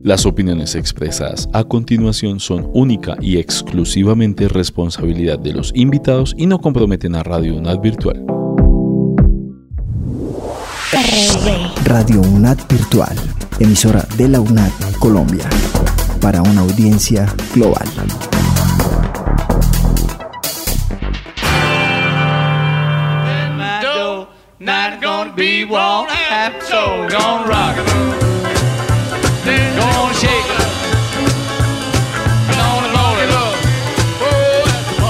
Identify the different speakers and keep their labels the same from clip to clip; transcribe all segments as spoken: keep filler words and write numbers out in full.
Speaker 1: Las opiniones expresadas a continuación son única y exclusivamente responsabilidad de los invitados y no comprometen a Radio UNAD Virtual.
Speaker 2: Radio UNAD Virtual, emisora de la UNAD Colombia, para una audiencia global.
Speaker 3: Not gonna be one half, so gonna rock it, gonna shake it, gonna roll it up. Oh, that's the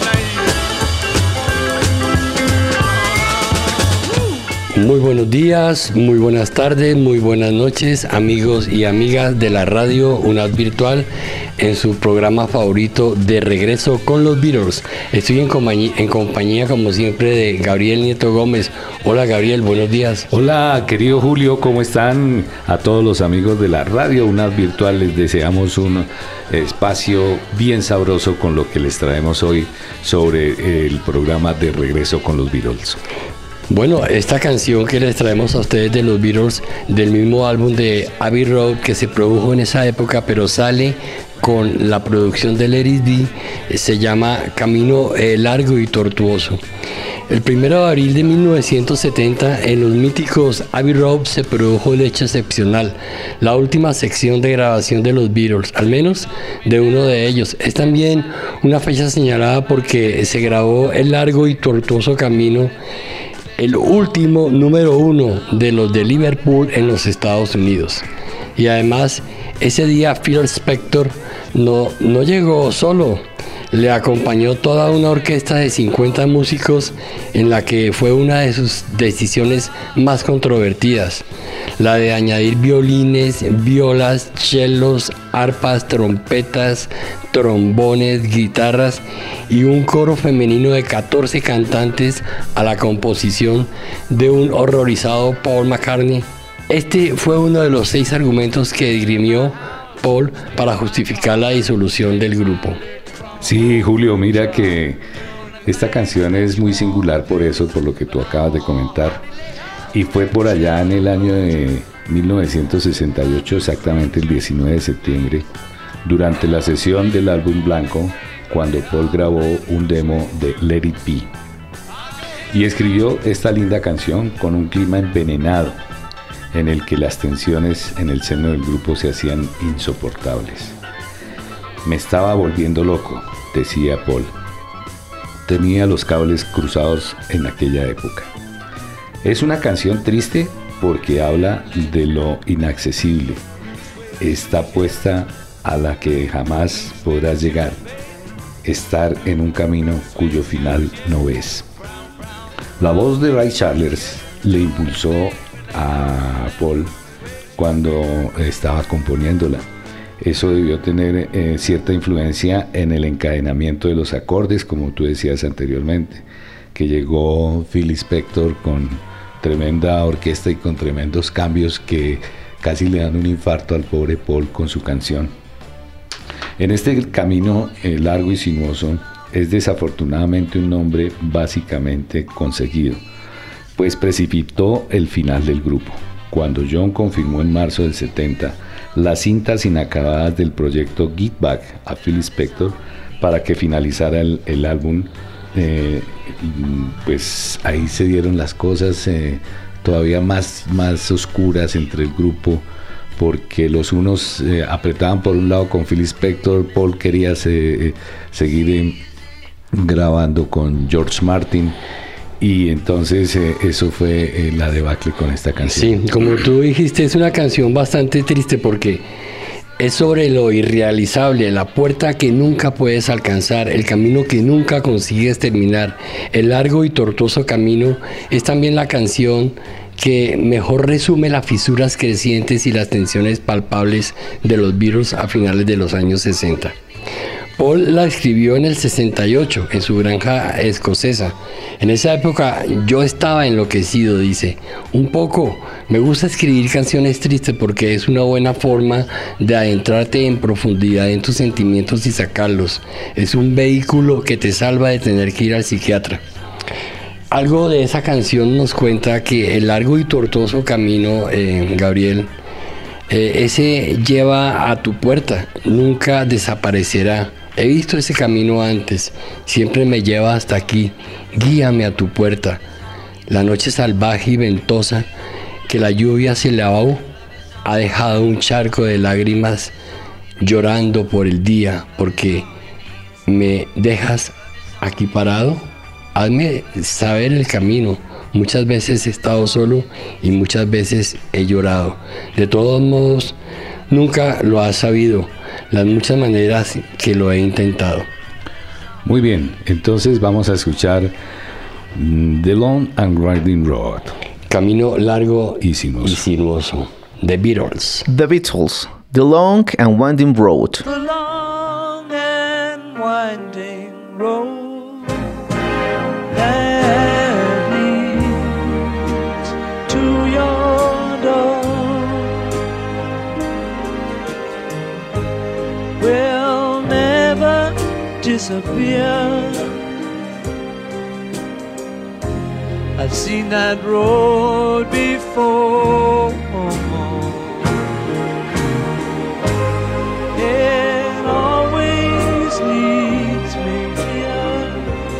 Speaker 3: party night.
Speaker 4: Muy buenos días, muy buenas tardes, muy buenas noches, amigos y amigas de la radio UNAD Virtual, en su programa favorito de Regreso con los Beatles. Estoy en compañía, en compañía, como siempre, de Gabriel Nieto Gómez. Hola Gabriel, buenos días.
Speaker 5: Hola querido Julio, ¿cómo están? A todos los amigos de la radio UNAD Virtual les deseamos un espacio bien sabroso con lo que les traemos hoy sobre el programa de Regreso con los Beatles.
Speaker 4: Bueno, esta canción que les traemos a ustedes de los Beatles, del mismo álbum de Abbey Road que se produjo en esa época, pero sale con la producción de Let It Be, se llama Camino eh, Largo y Tortuoso. El primero de abril de mil novecientos setenta, en los míticos Abbey Road se produjo el hecho excepcional, la última sección de grabación de los Beatles, al menos de uno de ellos. Es también una fecha señalada porque se grabó el largo y tortuoso camino, el último número uno de los de Liverpool en los Estados Unidos. Y además, ese día Phil Spector no, no llegó solo, le acompañó toda una orquesta de cincuenta músicos en la que fue una de sus decisiones más controvertidas, la de añadir violines, violas, chelos, arpas, trompetas, trombones, guitarras y un coro femenino de catorce cantantes a la composición de un horrorizado Paul McCartney. Este fue uno de los seis argumentos que esgrimió Paul para justificar la disolución del grupo.
Speaker 5: Sí, Julio, mira que esta canción es muy singular por eso, por lo que tú acabas de comentar. Y fue por allá en el año de mil novecientos sesenta y ocho, exactamente el diecinueve de septiembre, durante la sesión del álbum blanco, cuando Paul grabó un demo de Let It Be. Y escribió esta linda canción con un clima envenenado, en el que las tensiones en el seno del grupo se hacían insoportables. Me estaba volviendo loco, decía Paul. Tenía los cables cruzados en aquella época. Es una canción triste porque habla de lo inaccesible. Está puesta a la que jamás podrás llegar. Estar en un camino cuyo final no ves. La voz de Ray Charles le impulsó a Paul cuando estaba componiéndola. Eso debió tener eh, cierta influencia en el encadenamiento de los acordes, como tú decías anteriormente, que llegó Phil Spector con tremenda orquesta y con tremendos cambios que casi le dan un infarto al pobre Paul con su canción. En este camino eh, largo y sinuoso es desafortunadamente un nombre básicamente conseguido, pues precipitó el final del grupo, cuando John confirmó en marzo del setenta las cintas inacabadas del proyecto Get Back a Phil Spector para que finalizara el, el álbum. Eh, pues ahí se dieron las cosas eh, todavía más, más oscuras entre el grupo, porque los unos eh, apretaban por un lado con Phil Spector, Paul quería se, eh, seguir eh, grabando con George Martin, y entonces eh, eso fue eh, la debacle con esta canción.
Speaker 4: Sí, como tú dijiste, es una canción bastante triste porque es sobre lo irrealizable, la puerta que nunca puedes alcanzar, el camino que nunca consigues terminar. El largo y tortuoso camino es también la canción que mejor resume las fisuras crecientes y las tensiones palpables de los Beatles a finales de los años sesenta. Paul la escribió en el sesenta y ocho, en su granja escocesa. En esa época yo estaba enloquecido, dice. Un poco. Me gusta escribir canciones tristes porque es una buena forma de adentrarte en profundidad en tus sentimientos y sacarlos. Es un vehículo que te salva de tener que ir al psiquiatra. Algo de esa canción nos cuenta que el largo y tortuoso camino, eh, Gabriel, Eh, ese lleva a tu puerta, nunca desaparecerá. He visto ese camino antes, siempre me lleva hasta aquí. Guíame a tu puerta. La noche salvaje y ventosa, que la lluvia se lavó, ha dejado un charco de lágrimas llorando por el día, porque me dejas aquí parado. Hazme saber el camino. Muchas veces he estado solo y muchas veces he llorado. De todos modos, nunca lo has sabido, las muchas maneras que lo he intentado.
Speaker 5: Muy bien, entonces vamos a escuchar The Long and Winding Road.
Speaker 4: Camino largo
Speaker 5: y sinuoso.
Speaker 4: Y sinuoso. The Beatles.
Speaker 2: The Beatles. The Long and Winding Road.
Speaker 6: The long and winding road that leads to your door will never disappear. I've seen that road before. It always leads me here.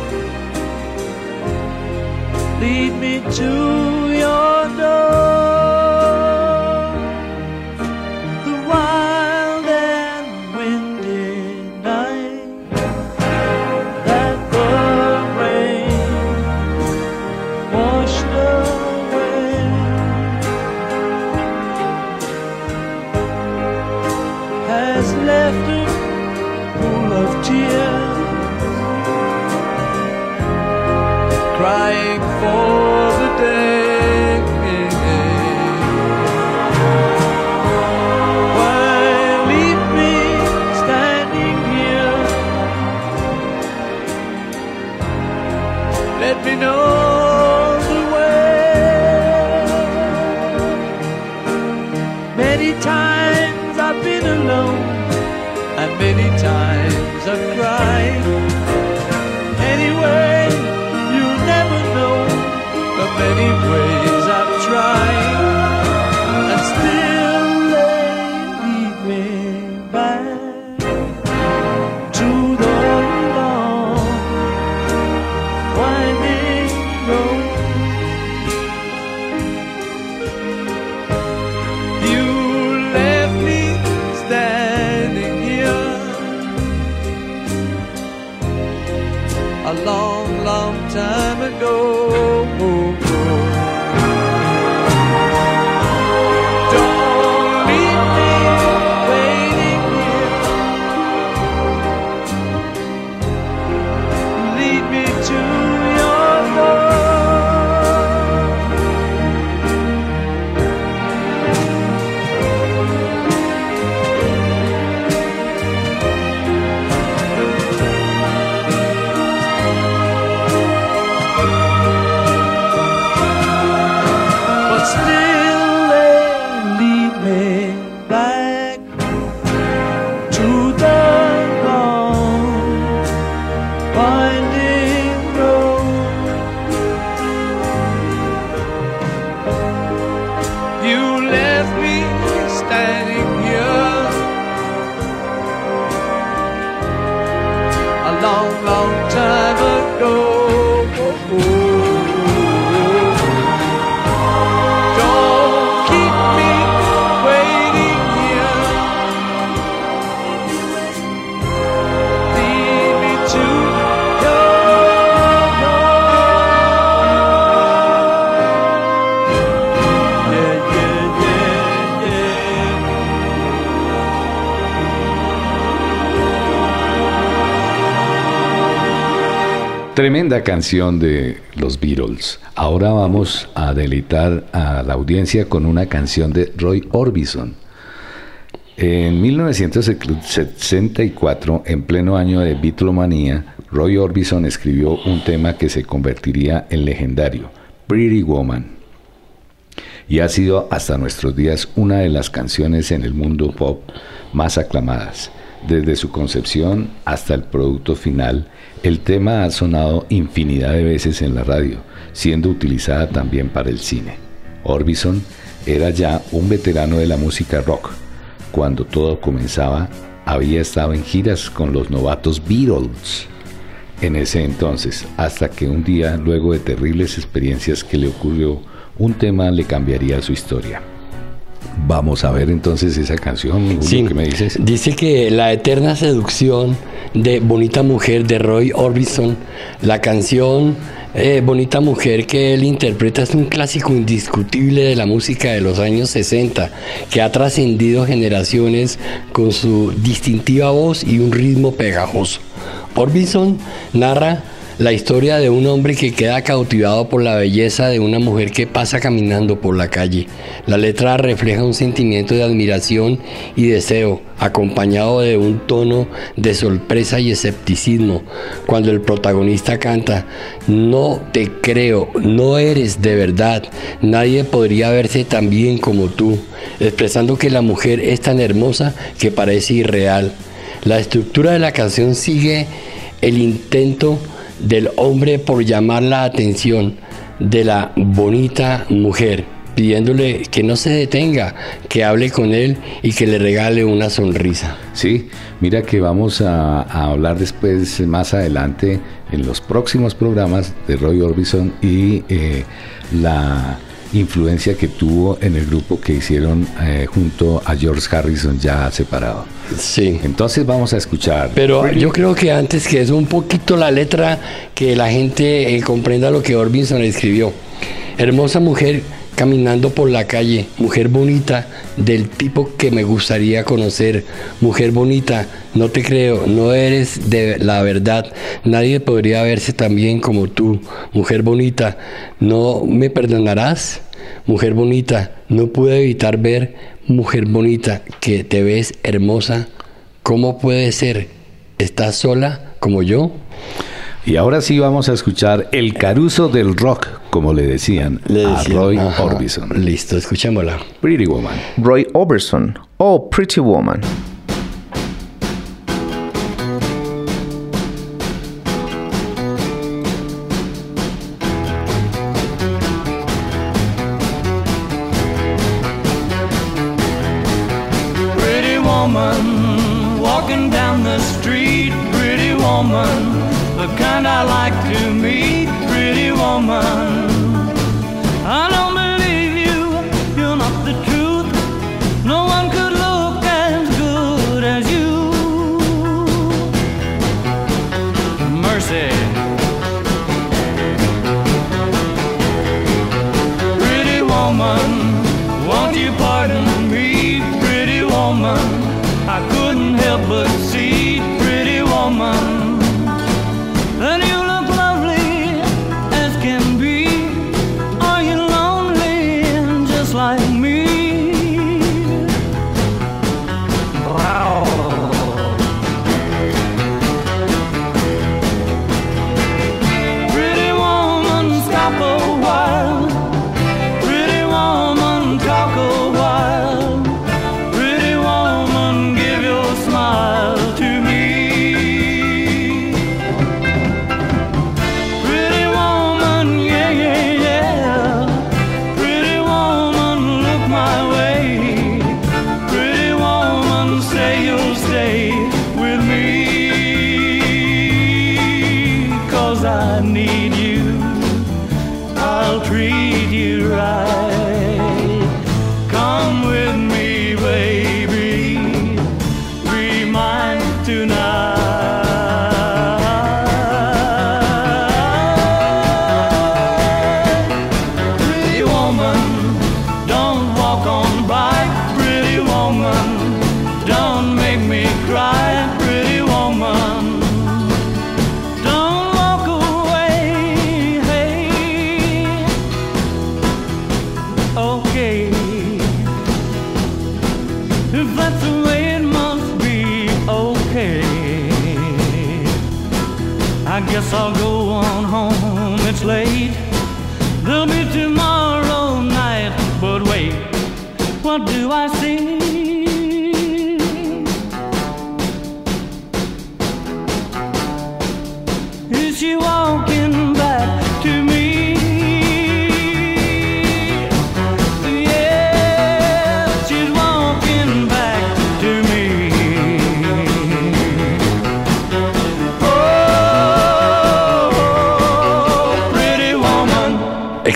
Speaker 6: Lead me to your door. The wild and windy night that the rain washed away has left a pool of tears, crying for the day why leave me standing here? Let me know the way. Many times I've been alone, and many times I've cried. Anyway, you'll never know the many ways I've tried, and still they lead me back to the long winding road. You left me standing here a long, long time ago. Don't leave me waiting here. Lead me to your door. But still they lead me back to the long winding road. You left me standing here a long, long time ago. Don't keep me waiting here. Lead me to your door. Yeah, yeah, yeah, yeah.
Speaker 5: Tremenda canción de los Beatles. Ahora vamos a deleitar a la audiencia con una canción de Roy Orbison. En mil novecientos sesenta y cuatro, en pleno año de Beatlemanía, Roy Orbison escribió un tema que se convertiría en legendario, Pretty Woman, y ha sido hasta nuestros días una de las canciones en el mundo pop más aclamadas. Desde su concepción hasta el producto final, el tema ha sonado infinidad de veces en la radio, siendo utilizada también para el cine. Orbison era ya un veterano de la música rock. Cuando todo comenzaba, había estado en giras con los novatos Beatles en ese entonces, hasta que un día, luego de terribles experiencias que le ocurrió, un tema le cambiaría su historia. Vamos a ver entonces esa canción, Julio,
Speaker 4: Sí,
Speaker 5: ¿qué me dices?
Speaker 4: dice que La eterna seducción de Bonita Mujer de Roy Orbison, la canción eh, Bonita Mujer que él interpreta es un clásico indiscutible de la música de los años sesenta, que ha trascendido generaciones con su distintiva voz y un ritmo pegajoso. Orbison narra la historia de un hombre que queda cautivado por la belleza de una mujer que pasa caminando por la calle. La letra refleja un sentimiento de admiración y deseo, acompañado de un tono de sorpresa y escepticismo, cuando el protagonista canta: no te creo, no eres de verdad, nadie podría verse tan bien como tú, expresando que la mujer es tan hermosa que parece irreal. La estructura de la canción sigue el intento del hombre por llamar la atención de la bonita mujer, pidiéndole que no se detenga, que hable con él y que le regale una sonrisa.
Speaker 5: Sí, mira que vamos a, a hablar después, más adelante, en los próximos programas de Roy Orbison y eh, la influencia que tuvo en el grupo que hicieron eh, junto a George Harrison, ya separado.
Speaker 4: Sí.
Speaker 5: Entonces vamos a escuchar.
Speaker 4: Pero yo creo que antes que eso, un poquito la letra, que la gente eh, comprenda lo que Orbison escribió. Hermosa mujer caminando por la calle, mujer bonita, del tipo que me gustaría conocer, mujer bonita, no te creo, no eres de la verdad, nadie podría verse tan bien como tú, mujer bonita, ¿no me perdonarás? Mujer bonita, no pude evitar ver, mujer bonita, que te ves hermosa, ¿cómo puede ser? ¿Estás sola como yo?
Speaker 5: Y ahora sí vamos a escuchar el Caruso del rock, como le decían,
Speaker 4: Le
Speaker 5: a
Speaker 4: decía,
Speaker 5: Roy
Speaker 4: ajá,
Speaker 5: Orbison.
Speaker 4: Listo, escuchémosla.
Speaker 5: Pretty Woman.
Speaker 2: Roy Orbison, Oh Pretty Woman.
Speaker 3: Pretty woman, walking down the street. Pretty woman, the kind I like to meet. Pretty woman, I don't believe you, you're not the truth. No one could look as good as you. Mercy. Pretty woman, won't you pardon me? Pretty woman, I couldn't help but see. Pretty woman, and you look lovely as can be. Are you lonely just like me? Pretty woman, stop a while. Pretty woman, talk a while. Pretty woman, give your smile to me. Pretty woman, yeah, yeah, yeah. Pretty woman, look my way. Pretty woman, say you'll stay with me. 'Cause I need you, I'll treat you right. Come with me, baby, be mine tonight. Pretty woman, don't walk on by. Pretty woman, don't make me cry. Pretty woman, don't walk away. Hey, okay, if that's the way it must be, okay. I guess I'll go on home, it's late. There'll be tomorrow night, but wait, what do I see? Is she walking back to me? Yeah.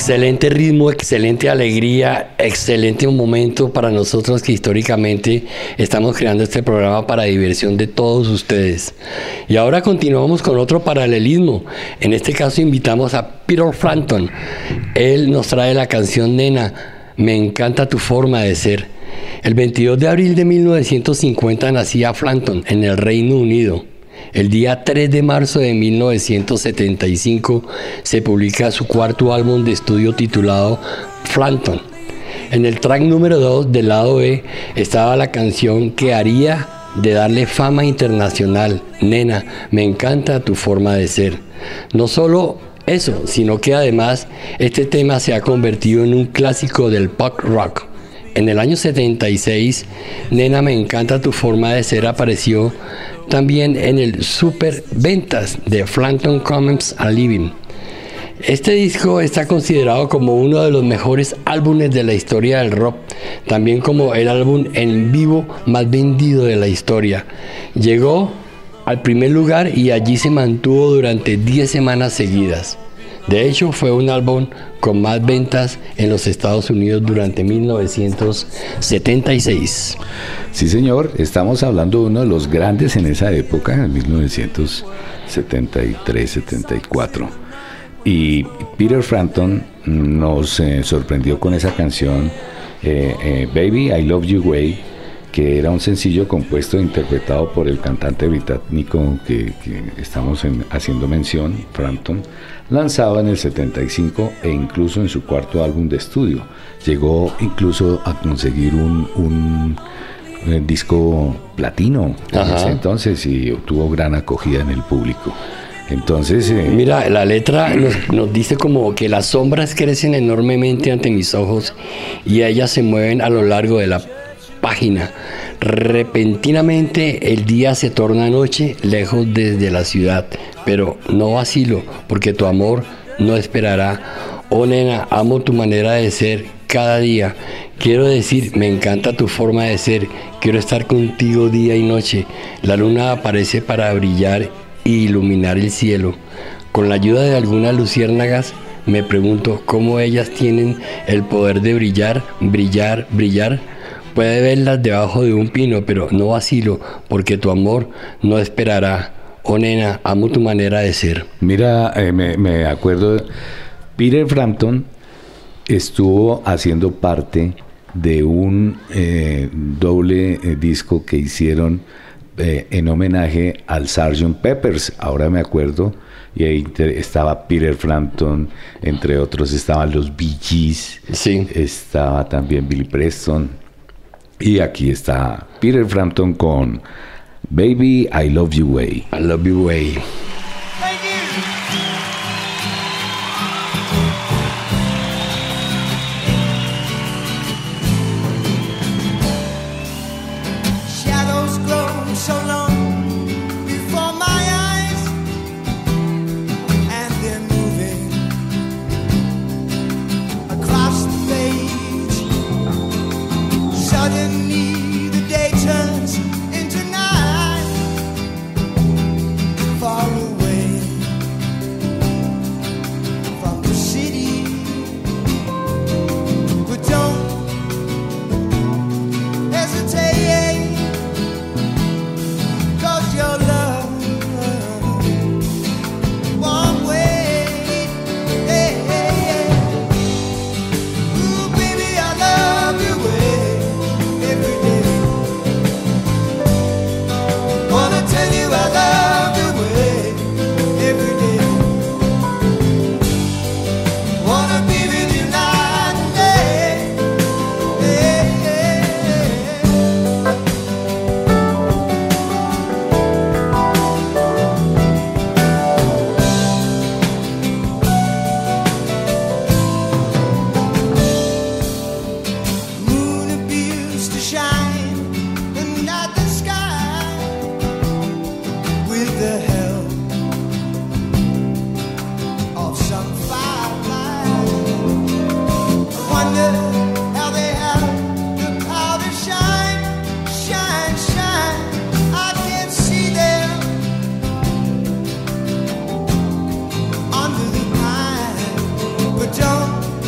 Speaker 4: Excelente ritmo, excelente alegría, excelente momento para nosotros que históricamente estamos creando este programa para diversión de todos ustedes. Y ahora continuamos con otro paralelismo. En este caso invitamos a Peter Frampton. Él nos trae la canción Nena, me encanta tu forma de ser. El veintidós de abril de mil novecientos cincuenta nacía Frampton en el Reino Unido. El día tres de marzo de mil novecientos setenta y cinco se publica su cuarto álbum de estudio titulado Frampton. En el track número dos del lado B estaba la canción que haría de darle fama internacional, Nena, me encanta tu forma de ser. No solo eso, sino que además este tema se ha convertido en un clásico del pop rock. En el año setenta y seis, Nena, me encanta tu forma de ser apareció también en el super ventas de Frampton Comes a Living. Este disco está considerado como uno de los mejores álbumes de la historia del rock, también como el álbum en vivo más vendido de la historia. Llegó al primer lugar y allí se mantuvo durante diez semanas seguidas. De hecho, fue un álbum con más ventas en los Estados Unidos durante mil novecientos setenta y seis.
Speaker 5: Sí, señor, estamos hablando de uno de los grandes en esa época, en mil novecientos setenta y tres setenta y cuatro. Y Peter Frampton nos eh, sorprendió con esa canción, eh, eh, Baby, I Love You Way, que era un sencillo compuesto e interpretado por el cantante británico que, que estamos en, haciendo mención, Frampton, lanzado en el setenta y cinco e incluso en su cuarto álbum de estudio. Llegó incluso a conseguir un, un, un disco platino en ese entonces y tuvo gran acogida en el público. Entonces, eh,
Speaker 4: mira, la letra nos, nos dice como que las sombras crecen enormemente ante mis ojos y ellas se mueven a lo largo de la página. Repentinamente el día se torna noche lejos desde la ciudad, pero no vacilo porque tu amor no esperará. Oh nena, amo tu manera de ser cada día. Quiero decir, me encanta tu forma de ser. Quiero estar contigo día y noche. La luna aparece para brillar e iluminar el cielo. Con la ayuda de algunas luciérnagas me pregunto cómo ellas tienen el poder de brillar, brillar, brillar. Puede verlas debajo de un pino, pero no vacilo, porque tu amor no esperará. Oh nena, amo tu manera de ser.
Speaker 5: Mira, eh, me, me acuerdo, Peter Frampton estuvo haciendo parte de un eh, doble eh, disco que hicieron eh, en homenaje al sergeant Pepper's, ahora me acuerdo, y ahí estaba Peter Frampton, entre otros estaban los Bee Gees,
Speaker 4: sí.
Speaker 5: Estaba también Billy Preston. Y aquí está Peter Frampton con Baby, I Love You Way.
Speaker 4: I Love You Way.
Speaker 7: Shadows grow so long before my eyes, and they're moving across the page. Suddenly the day turns into night, far away from the city. But don't hesitate, 'cause your love won't wait. Hey, hey, hey. Ooh, baby, I love you way. Every day, wanna tell you I love you way. Every day, wanna be with you night and day. Hey, hey, moon abused to shine and not the sky with the help of some firefly. I wonder how they have the power to shine, shine, shine. I can see them under the pine, but don't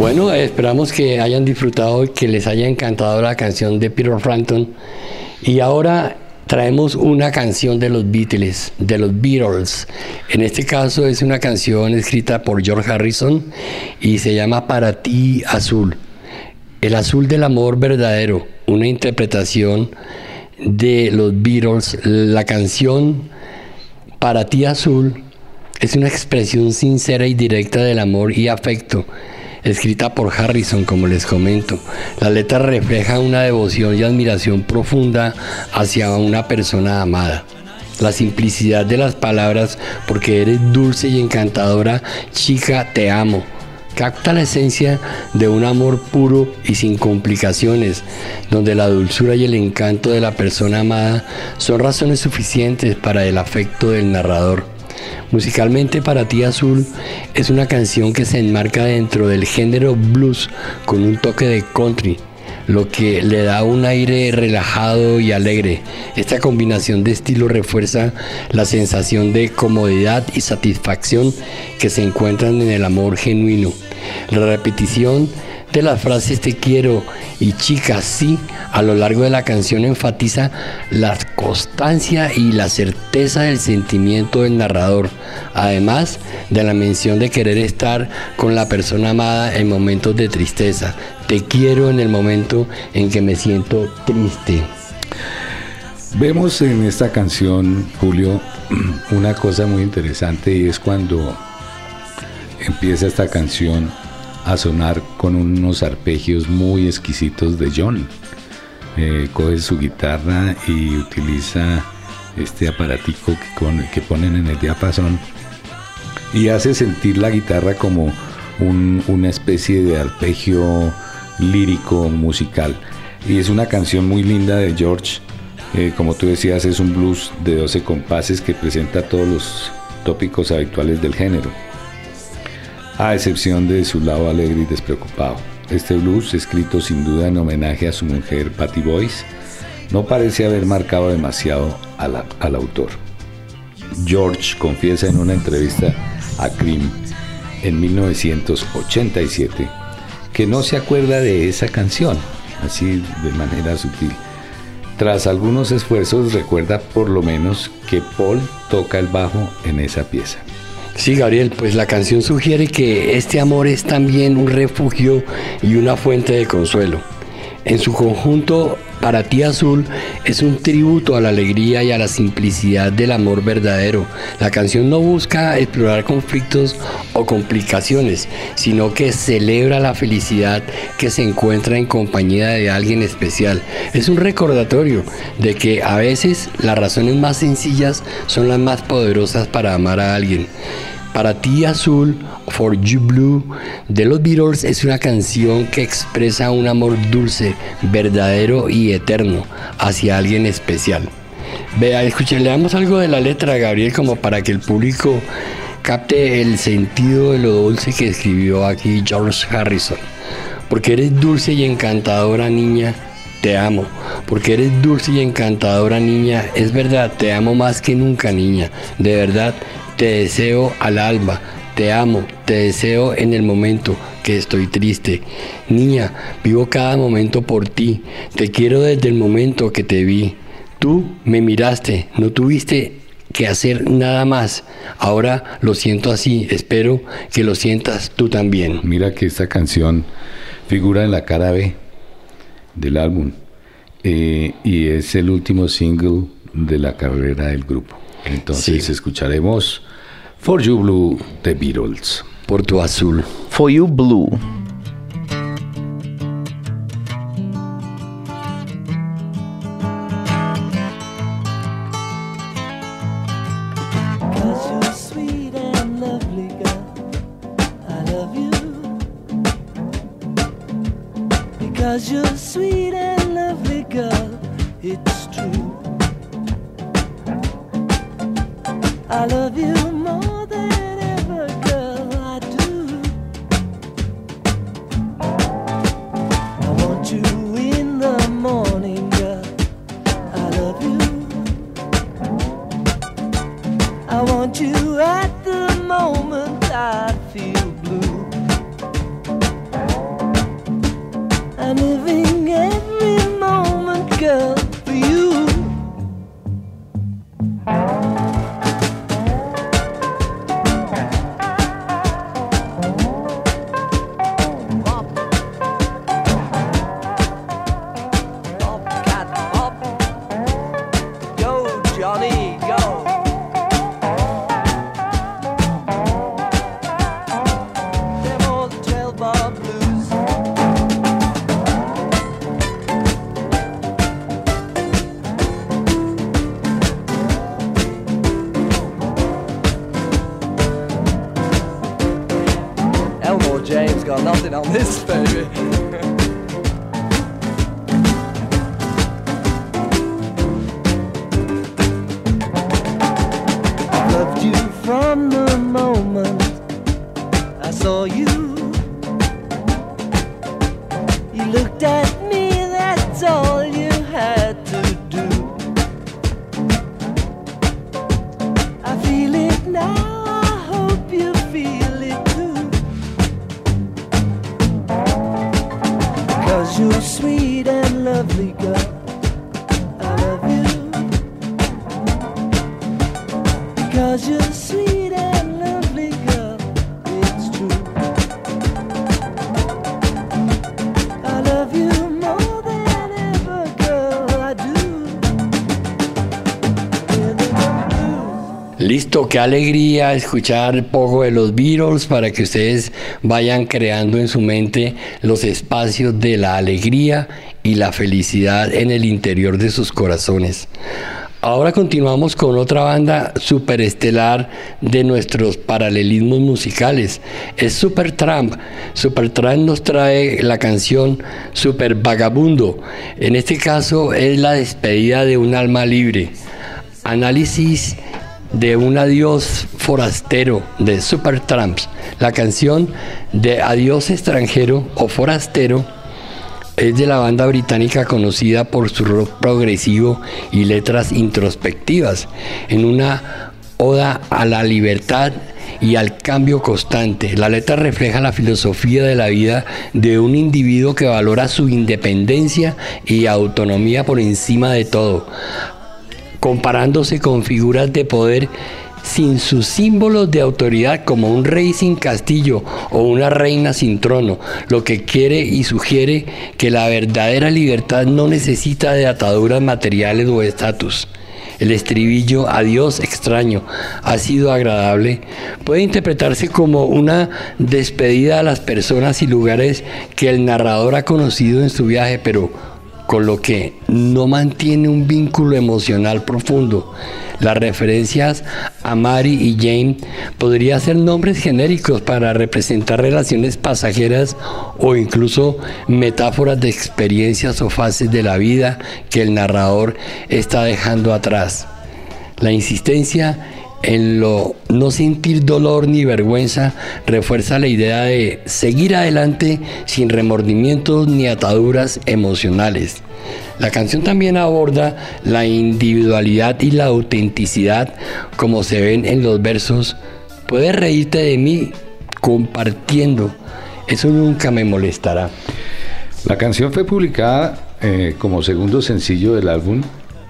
Speaker 4: Bueno, esperamos que hayan disfrutado y que les haya encantado la canción de Peter Frampton. Y ahora traemos una canción de los Beatles, de los Beatles. En este caso es una canción escrita por George Harrison y se llama Para ti azul. El azul del amor verdadero, una interpretación de los Beatles. La canción Para ti azul es una expresión sincera y directa del amor y afecto, escrita por Harrison, como les comento. La letra refleja una devoción y admiración profunda hacia una persona amada. La simplicidad de las palabras, porque eres dulce y encantadora, chica, te amo, capta la esencia de un amor puro y sin complicaciones, donde la dulzura y el encanto de la persona amada son razones suficientes para el afecto del narrador. Musicalmente, Para ti azul es una canción que se enmarca dentro del género blues con un toque de country, lo que le da un aire relajado y alegre. Esta combinación de estilos refuerza la sensación de comodidad y satisfacción que se encuentran en el amor genuino. La repetición de las frases te quiero y chica sí a lo largo de la canción enfatiza la constancia y la certeza del sentimiento del narrador, además de la mención de querer estar con la persona amada en momentos de tristeza. Te quiero en el momento en que me siento triste.
Speaker 5: Vemos en esta canción, Julio, una cosa muy interesante, y es cuando empieza esta canción a sonar con unos arpegios muy exquisitos de John. Eh, coge su guitarra y utiliza este aparatico que, con, que ponen en el diapasón y hace sentir la guitarra como un, una especie de arpegio lírico musical, y es una canción muy linda de George. Eh, como tú decías, es un blues de doce compases que presenta todos los tópicos habituales del género, a excepción de su lado alegre y despreocupado. Este blues, escrito sin duda en homenaje a su mujer Pattie Boyce, no parece haber marcado demasiado a la, al autor. George confiesa en una entrevista a Cream en mil novecientos ochenta y siete que no se acuerda de esa canción, así de manera sutil. Tras algunos esfuerzos, recuerda por lo menos que Paul toca el bajo en esa pieza.
Speaker 4: Sí, Gabriel, pues la canción sugiere que este amor es también un refugio y una fuente de consuelo. En su conjunto, Para ti azul es un tributo a la alegría y a la simplicidad del amor verdadero. La canción no busca explorar conflictos o complicaciones, sino que celebra la felicidad que se encuentra en compañía de alguien especial. Es un recordatorio de que a veces las razones más sencillas son las más poderosas para amar a alguien. Para ti azul, For You Blue, de los Beatles, es una canción que expresa un amor dulce, verdadero y eterno hacia alguien especial. Vea, escuche, leamos algo de la letra, Gabriel, como para que el público capte el sentido de lo dulce que escribió aquí George Harrison. Porque eres dulce y encantadora niña, te amo. Porque eres dulce y encantadora niña, es verdad, te amo más que nunca, niña. De verdad, te deseo al alba, te amo, te deseo en el momento que estoy triste. Niña, vivo cada momento por ti, te quiero desde el momento que te vi. Tú me miraste, no tuviste que hacer nada más. Ahora lo siento así, espero que lo sientas tú también.
Speaker 5: Mira que esta canción figura en la cara B del álbum, eh, y es el último single de la carrera del grupo. Entonces sí, escucharemos For You Blue, The Beatles.
Speaker 4: Por tu azul.
Speaker 1: For You Blue.
Speaker 6: Because you're sweet and lovely, girl, it's true. I love you more than ever, girl, I do. I want you in the morning, girl, I love you. I want you at the moment I feel blue.
Speaker 8: got nothing on this, baby. I loved you from the moment I saw you. You looked at me, that's all you had to do. I feel it now, I hope you feel it too. 'Cause you're sweet and lovely, girl, I love you. Because you're sweet and lovely, girl, it's true. I love you more than ever, girl, I do.
Speaker 4: Listo, qué alegría escuchar un poco de los Beatles para que ustedes vayan creando en su mente los espacios de la alegría y la felicidad en el interior de sus corazones. Ahora continuamos con otra banda superestelar de nuestros paralelismos musicales. Es Supertramp. Supertramp nos trae la canción Super Vagabundo. En este caso es la despedida de un alma libre. Análisis de un adiós forastero de Supertramp. La canción de Adiós extranjero o forastero es de la banda británica conocida por su rock progresivo y letras introspectivas, en una oda a la libertad y al cambio constante. La letra refleja la filosofía de la vida de un individuo que valora su independencia y autonomía por encima de todo, comparándose con figuras de poder sin sus símbolos de autoridad, como un rey sin castillo o una reina sin trono, lo que quiere y sugiere que la verdadera libertad no necesita de ataduras materiales o estatus. El estribillo "adiós extraño, ha sido agradable" puede interpretarse como una despedida a las personas y lugares que el narrador ha conocido en su viaje, pero con lo que no mantiene un vínculo emocional profundo. Las referencias a Mary y Jane podrían ser nombres genéricos para representar relaciones pasajeras o incluso metáforas de experiencias o fases de la vida que el narrador está dejando atrás. La insistencia en lo no sentir dolor ni vergüenza refuerza la idea de seguir adelante sin remordimientos ni ataduras emocionales. La canción también aborda la individualidad y la autenticidad, como se ven en los versos: puedes reírte de mí compartiendo, eso nunca me molestará.
Speaker 5: La canción fue publicada eh, como segundo sencillo del álbum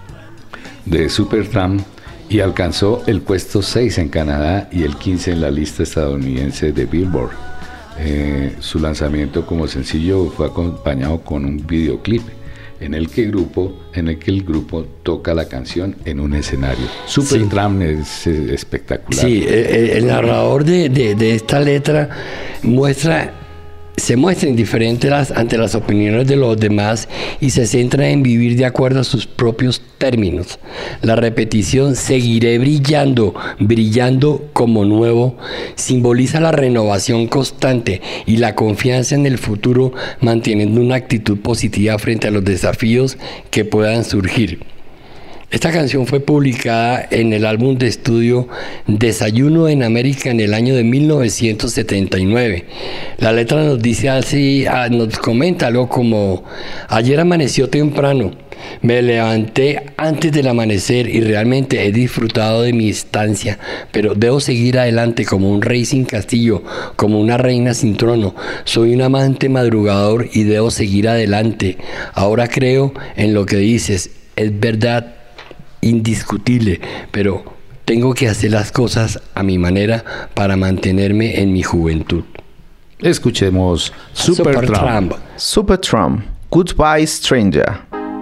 Speaker 5: de Supertramp y alcanzó el puesto seis en Canadá y el quince en la lista estadounidense de Billboard. Eh, su lanzamiento como sencillo fue acompañado con un videoclip en el que el grupo, en el que el grupo toca la canción en un escenario. Supertramp sí. es, es espectacular.
Speaker 4: Sí, el, el narrador de, de, de esta letra muestra, se muestra indiferente las, ante las opiniones de los demás y se centra en vivir de acuerdo a sus propios términos. La repetición "seguiré brillando, brillando como nuevo" simboliza la renovación constante y la confianza en el futuro, manteniendo una actitud positiva frente a los desafíos que puedan surgir. Esta canción fue publicada en el álbum de estudio Desayuno en América en el año de mil novecientos setenta y nueve. La letra nos dice así, nos comenta algo como: ayer amaneció temprano, me levanté antes del amanecer y realmente he disfrutado de mi estancia, pero debo seguir adelante como un rey sin castillo, como una reina sin trono. Soy un amante madrugador y debo seguir adelante. Ahora creo en lo que dices, es verdad indiscutible, pero tengo que hacer las cosas a mi manera para mantenerme en mi juventud.
Speaker 5: Escuchemos Supertramp.
Speaker 9: Supertramp, Goodbye Stranger.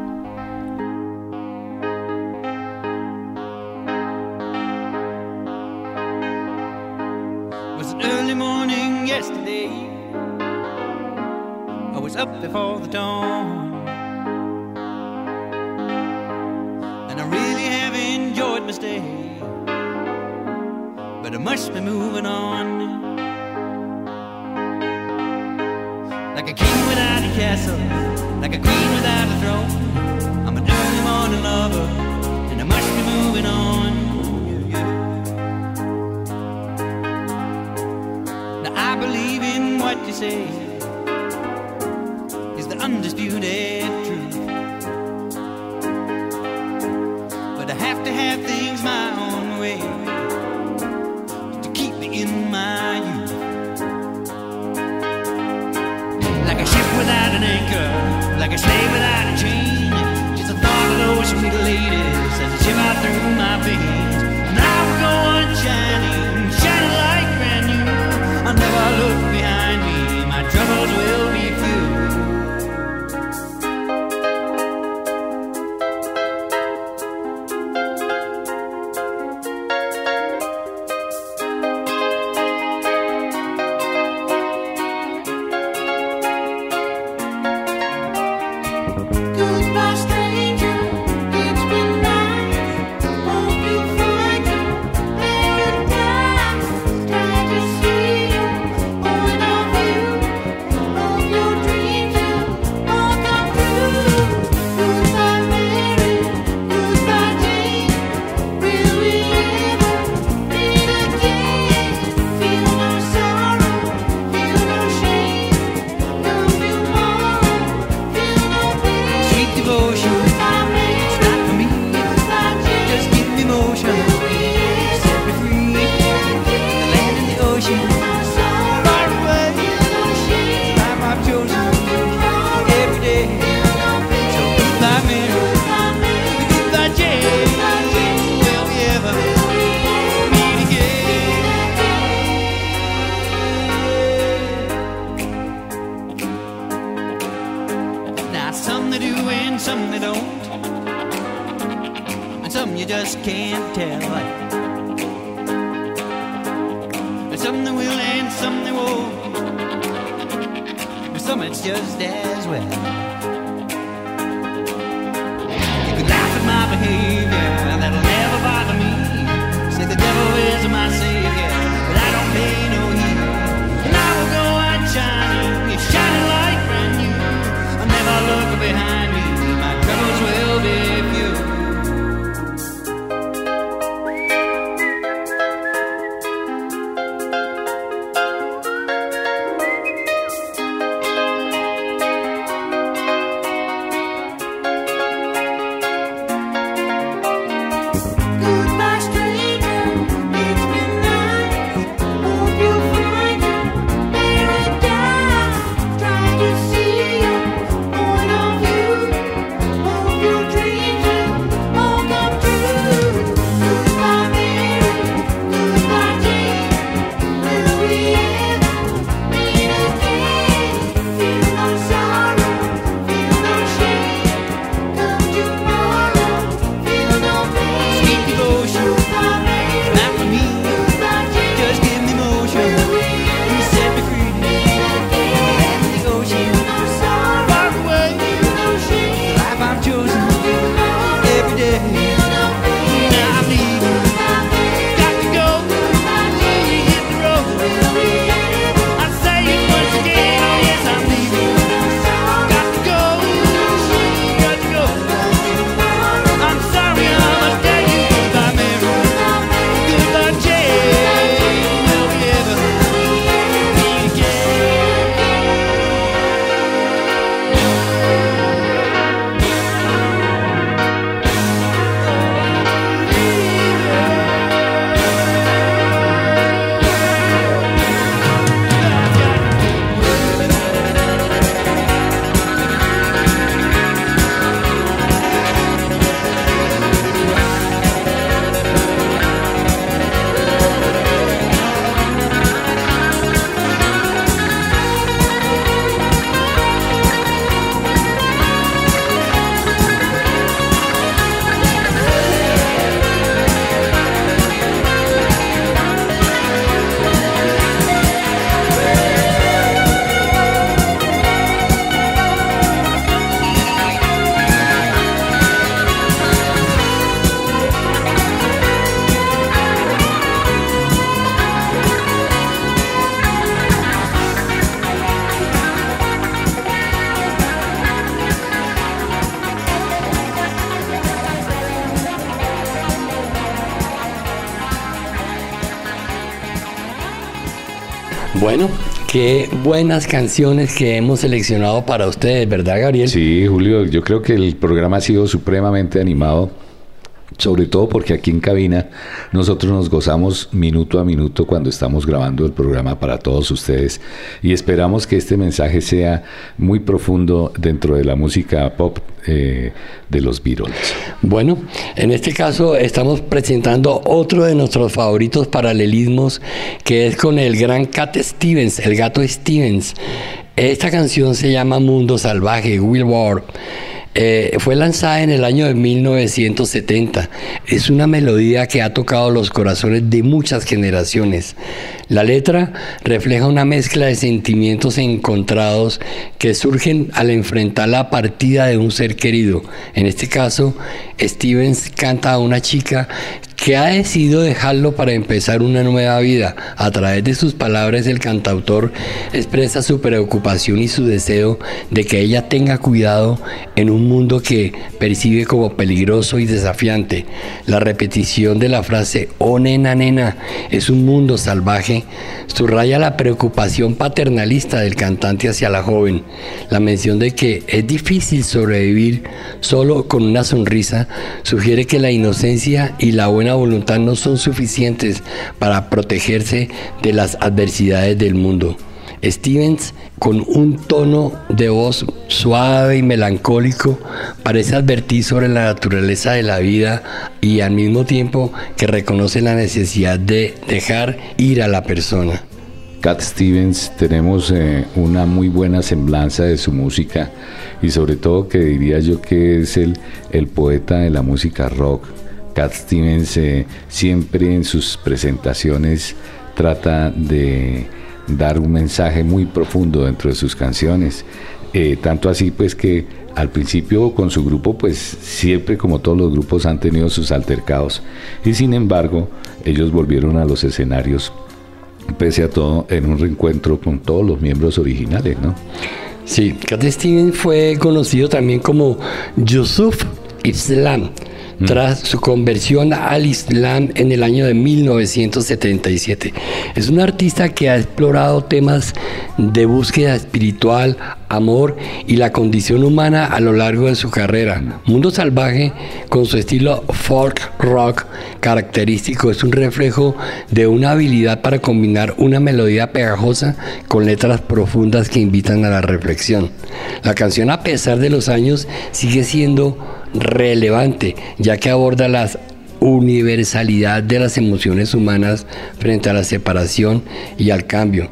Speaker 6: It was an early morning yesterday. I was up before the dawn. I really have enjoyed my stay, but I must be moving on. like a king without a castle, like a queen without a throne. I'm an early morning lover, and I must be moving on. Now I believe in what you say is the undisputed truth, but I have to have things my own way to keep me in my youth. Like a ship without an anchor, like a slave without a chain. Just a thought of those sweet ladies as they shiver through my veins. And I will go on shining, shining like brand new. I'll never look behind me, my troubles will be few.
Speaker 7: Goodbye, stranger. It's been nice. Hope you find your paradise. Try to see you, point of view of your dreams will all come true. Goodbye, Mary. Goodbye, Jane. Will we ever meet again? Feel no sorrow, feel no shame. No tomorrow, feel no pain.
Speaker 6: Sweet devotion, it's not for me. Just give me motion, set me free. The land and the ocean, far away. Time I've chosen every day. So goodbye, Mary. Goodbye, Jane. Will we ever meet again? Now some they do and some they don't, and some you just can't tell. And some they will and some they won't, but some it's just as well. You could laugh at my behavior, that'll never bother me. Say the devil is my savior, but I don't pay no heed. And I will go on shining, it's shining like brand new. I'll never look behind me, my troubles will be few.
Speaker 4: Bueno, qué buenas canciones que hemos seleccionado para ustedes, ¿verdad, Gabriel?
Speaker 5: Sí, Julio, yo creo que el programa ha sido supremamente animado, sobre todo porque aquí en cabina nosotros nos gozamos minuto a minuto cuando estamos grabando el programa para todos ustedes, y esperamos que este mensaje sea muy profundo dentro de la música pop eh, de los Beatles.
Speaker 4: Bueno, en este caso estamos presentando otro de nuestros favoritos paralelismos, que es con el gran Cat Stevens, el gato Stevens. Esta canción se llama Mundo Salvaje, Wild World. Eh, fue lanzada en el año de mil novecientos setenta. Es una melodía que ha tocado los corazones de muchas generaciones. La letra refleja una mezcla de sentimientos encontrados que surgen al enfrentar la partida de un ser querido. En este caso, Stevens canta a una chica que ha decidido dejarlo para empezar una nueva vida. A través de sus palabras, el cantautor expresa su preocupación y su deseo de que ella tenga cuidado en un mundo que percibe como peligroso y desafiante. La repetición de la frase "oh nena, nena, es un mundo salvaje" subraya la preocupación paternalista del cantante hacia la joven. La mención de que es difícil sobrevivir solo con una sonrisa sugiere que la inocencia y la buena voluntad no son suficientes para protegerse de las adversidades del mundo. Stevens, con un tono de voz suave y melancólico, parece advertir sobre la naturaleza de la vida y al mismo tiempo que reconoce la necesidad de dejar ir a la persona.
Speaker 5: Cat Stevens, tenemos eh, una muy buena semblanza de su música, y sobre todo que diría yo que es el, el poeta de la música rock. Cat Stevens eh, siempre en sus presentaciones trata de dar un mensaje muy profundo dentro de sus canciones, eh, tanto así pues que al principio con su grupo pues siempre, como todos los grupos, han tenido sus altercados, y sin embargo ellos volvieron a los escenarios pese a todo en un reencuentro con todos los miembros originales, ¿no?
Speaker 4: Sí, Cat Stevens fue conocido también como Yusuf Islam tras su conversión al Islam en el año de mil novecientos setenta y siete. Es un artista que ha explorado temas de búsqueda espiritual, amor y la condición humana a lo largo de su carrera. Mundo Salvaje, con su estilo folk rock característico, es un reflejo de una habilidad para combinar una melodía pegajosa con letras profundas que invitan a la reflexión. La canción, a pesar de los años, sigue siendo relevante, ya que aborda la universalidad de las emociones humanas frente a la separación y al cambio,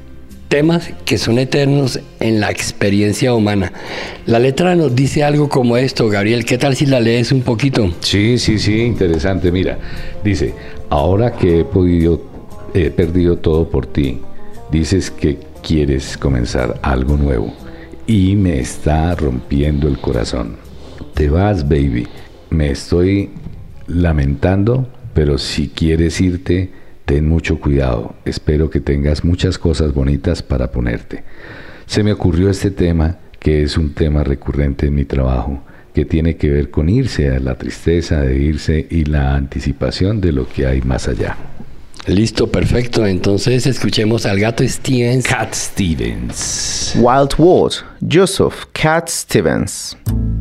Speaker 4: temas que son eternos en la experiencia humana. La letra nos dice algo como esto, Gabriel, ¿qué tal si la lees un poquito?
Speaker 5: Sí, sí, sí, interesante. Mira, dice: ahora que he podido, he perdido todo por ti, dices que quieres comenzar algo nuevo y me está rompiendo el corazón. Te vas, baby. Me estoy lamentando, pero si quieres irte, ten mucho cuidado. Espero que tengas muchas cosas bonitas para ponerte. Se me ocurrió este tema, que es un tema recurrente en mi trabajo, que tiene que ver con irse, a la tristeza de irse y la anticipación de lo que hay más allá.
Speaker 4: Listo, perfecto. Entonces escuchemos al gato Stevens.
Speaker 5: Cat Stevens.
Speaker 9: Wild World, Yusuf Cat Stevens.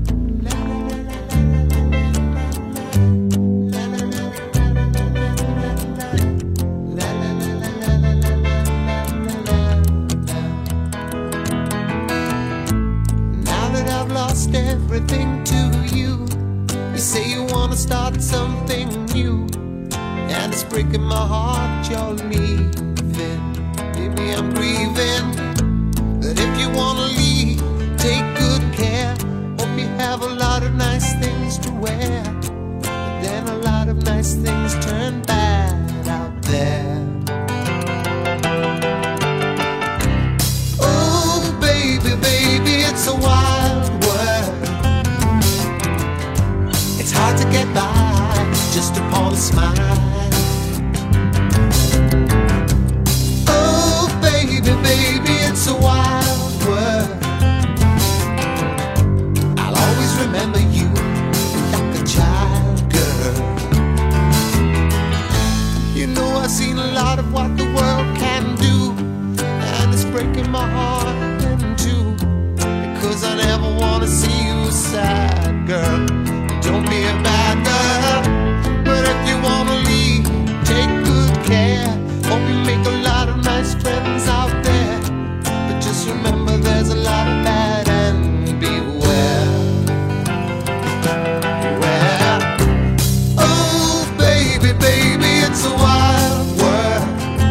Speaker 7: Everything to you. You say you wanna start something new, and it's breaking my heart you're leaving. Maybe I'm grieving, but if you wanna leave, take good care. Hope you have a lot of nice things to wear, but then a lot of nice things turn bad out there. Oh baby, baby, it's a wild world. It's hard to get by just upon a smile. Oh baby, baby, it's a wild world. I'll always remember you like a child, girl. You know I've seen a lot of what the world can do, sad girl. Don't be a bad girl. But if you wanna leave, take good care. Hope you make a lot of nice friends out there. But just remember there's a lot of bad and beware. Beware. Oh baby, baby, it's a wild world.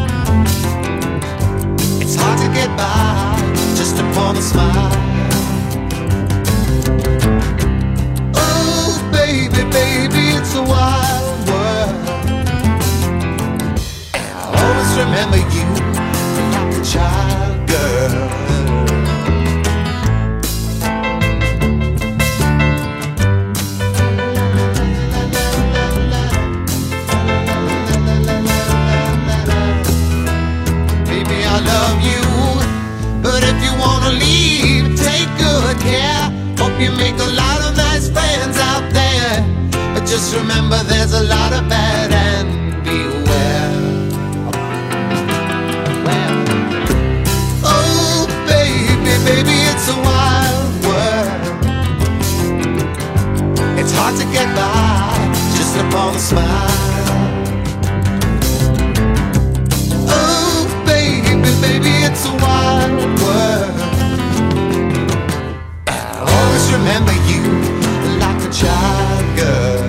Speaker 7: It's hard to get by just upon a smile. Oh baby, baby, it's a wild world. And I'll always remember you like a child girl. Baby, I love you, but if you wanna leave, take good care. Hope you make a lot of nice friends out there. But just remember there's a lot of bad and beware. Well, oh baby, baby, it's a wild world. It's hard to get by just upon a smile. Oh baby, baby, it's a wild world. I'll always remember you like a child girl.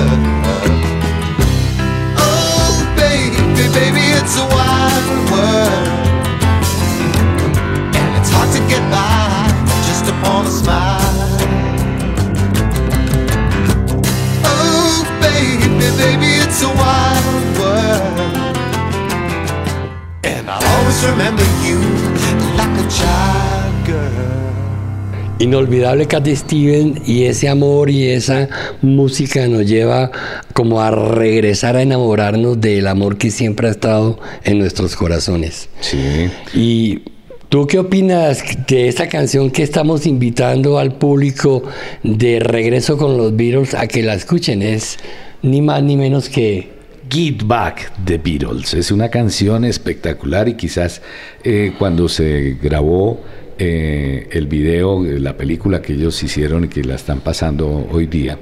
Speaker 7: Oh baby, baby, it's a wild world. And it's hard to get by just upon a smile. Oh baby, baby, it's a wild world. And I'll always remember you like a child girl.
Speaker 4: Inolvidable Cat Stevens, y ese amor y esa música nos lleva como a regresar a enamorarnos del amor que siempre ha estado en nuestros corazones.
Speaker 5: Sí.
Speaker 4: Y ¿tú qué opinas de esta canción que estamos invitando al público de regreso con los Beatles a que la escuchen? Es ni más ni menos que
Speaker 5: Get Back, The Beatles. Es una canción espectacular y quizás eh, cuando se grabó eh, el video, la película que ellos hicieron y que la están pasando hoy día,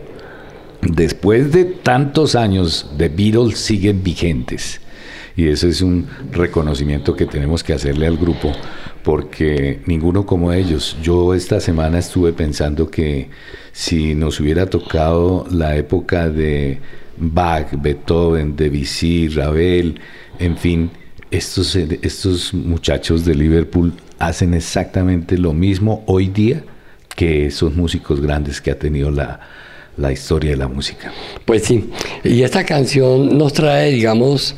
Speaker 5: después de tantos años, The Beatles siguen vigentes. Y eso es un reconocimiento que tenemos que hacerle al grupo, porque ninguno como ellos. Yo esta semana estuve pensando que si nos hubiera tocado la época de Bach, Beethoven, Debussy, Ravel, en fin, estos, estos muchachos de Liverpool hacen exactamente lo mismo hoy día que esos músicos grandes que ha tenido la, la historia de la música.
Speaker 4: Pues sí, y esta canción nos trae, digamos,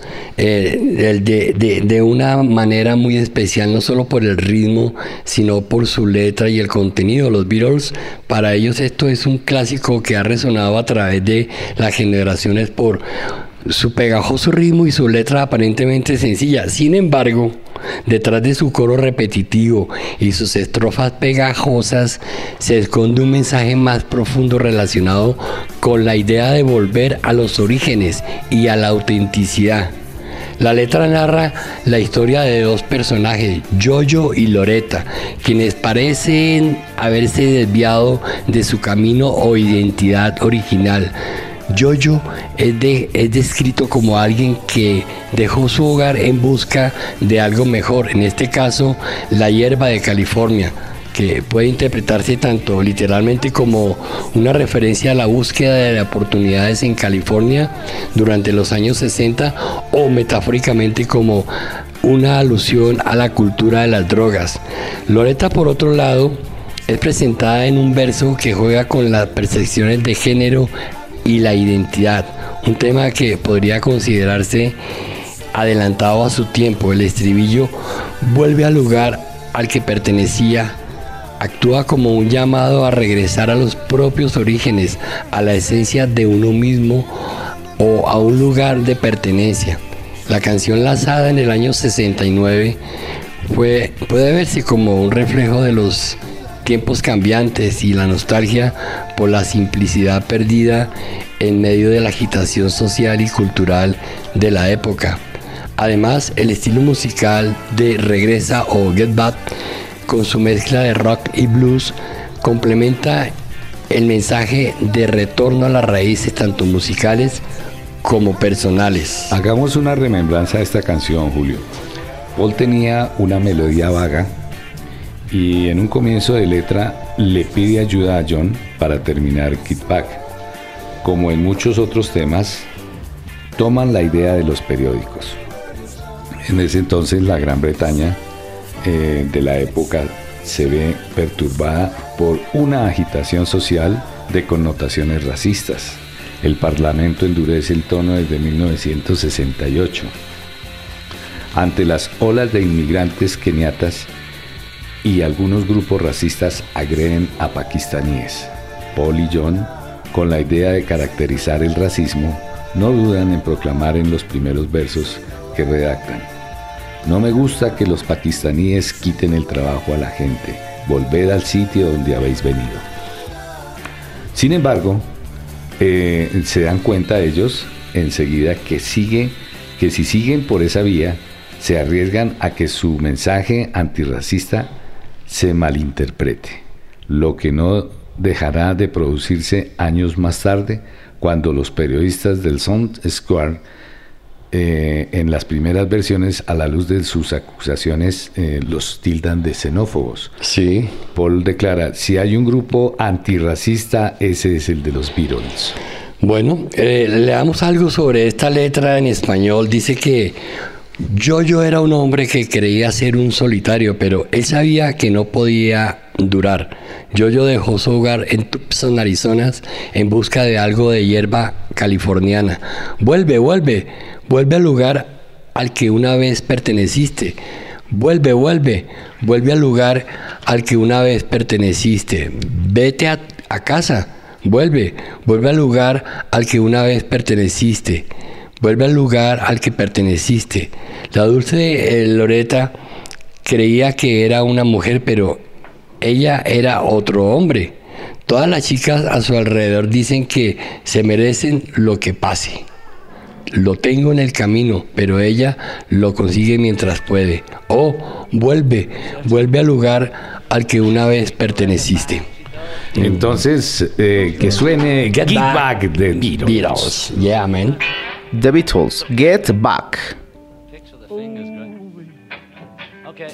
Speaker 4: eh, de, de, de una manera muy especial, no solo por el ritmo, sino por su letra y el contenido. Los Beatles, para ellos esto es un clásico que ha resonado a través de las generaciones por su pegajoso ritmo y su letra aparentemente sencilla. Sin embargo, detrás de su coro repetitivo y sus estrofas pegajosas se esconde un mensaje más profundo relacionado con la idea de volver a los orígenes y a la autenticidad. La letra narra la historia de dos personajes, Jojo y Loretta, quienes parecen haberse desviado de su camino o identidad original. Jojo es, de, es descrito como alguien que dejó su hogar en busca de algo mejor, en este caso la hierba de California, que puede interpretarse tanto literalmente como una referencia a la búsqueda de oportunidades en California durante los años sesenta o metafóricamente como una alusión a la cultura de las drogas. Loretta, por otro lado, es presentada en un verso que juega con las percepciones de género y la identidad, un tema que podría considerarse adelantado a su tiempo. El estribillo vuelve al lugar al que pertenecía, actúa como un llamado a regresar a los propios orígenes, a la esencia de uno mismo o a un lugar de pertenencia. La canción lanzada en el año sesenta y nueve fue, puede verse como un reflejo de los tiempos cambiantes y la nostalgia por la simplicidad perdida en medio de la agitación social y cultural de la época. Además, el estilo musical de Regresa o Get Back, con su mezcla de rock y blues, complementa el mensaje de retorno a las raíces tanto musicales como personales.
Speaker 5: Hagamos una remembranza de esta canción, Julio. Paul tenía una melodía vaga y en un comienzo de letra le pide ayuda a John para terminar Get Back. Como en muchos otros temas, toman la idea de los periódicos. En ese entonces la Gran Bretaña eh, de la época se ve perturbada por una agitación social de connotaciones racistas. El Parlamento endurece el tono desde mil novecientos sesenta y ocho. Ante las olas de inmigrantes keniatas y algunos grupos racistas agreden a pakistaníes. Paul y John, con la idea de caracterizar el racismo, no dudan en proclamar en los primeros versos que redactan: no me gusta que los pakistaníes quiten el trabajo a la gente. Volved al sitio donde habéis venido. Sin embargo, eh, se dan cuenta ellos enseguida que sigue, que si siguen por esa vía, se arriesgan a que su mensaje antirracista se malinterprete, lo que no dejará de producirse años más tarde, cuando los periodistas del Sun Square, eh, en las primeras versiones, a la luz de sus acusaciones, eh, los tildan de xenófobos.
Speaker 4: Sí.
Speaker 5: Paul declara: si hay un grupo antirracista, ese es el de los Beatles.
Speaker 4: Bueno, eh, leamos algo sobre esta letra en español. Dice que Yo-Yo era un hombre que creía ser un solitario, pero él sabía que no podía durar. Yo-Yo dejó su hogar en Tucson, Arizona, en busca de algo de hierba californiana. Vuelve, vuelve, vuelve al lugar al que una vez perteneciste. Vuelve, vuelve, vuelve al lugar al que una vez perteneciste. Vete a, a casa. Vuelve, vuelve al lugar al que una vez perteneciste. Vuelve al lugar al que perteneciste. La dulce eh, Loretta creía que era una mujer, pero ella era otro hombre. Todas las chicas a su alrededor dicen que se merecen lo que pase. Lo tengo en el camino, pero ella lo consigue mientras puede. Oh, vuelve, vuelve al lugar al que una vez perteneciste.
Speaker 5: Entonces, eh, que suene Get, Get Back, Back de Beatles.
Speaker 4: Beatles. Yeah, man.
Speaker 9: The Beatles, Get Back.
Speaker 3: Picture the fingers going. Okay.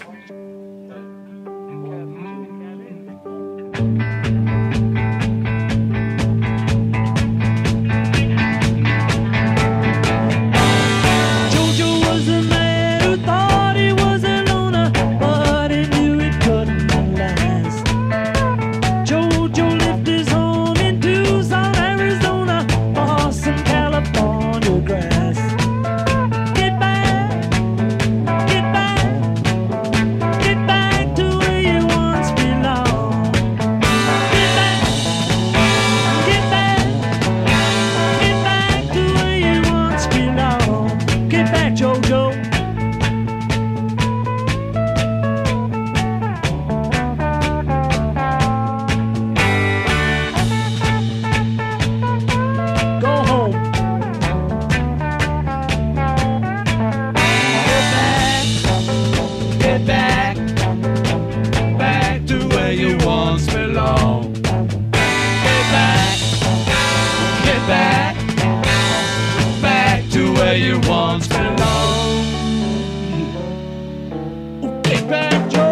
Speaker 8: Jojo was a man who thought he was a loner, but he knew it couldn't last. Jojo lived his home in Tucson, Arizona, or some California grass. Get back, get back, get back to where you once belonged. Get back, get back, get back to where you once belonged. Get back, Jojo. Go home.
Speaker 3: Get back, back to where you once belonged. Get back, get back, back to where you once belonged. Get back, Joe.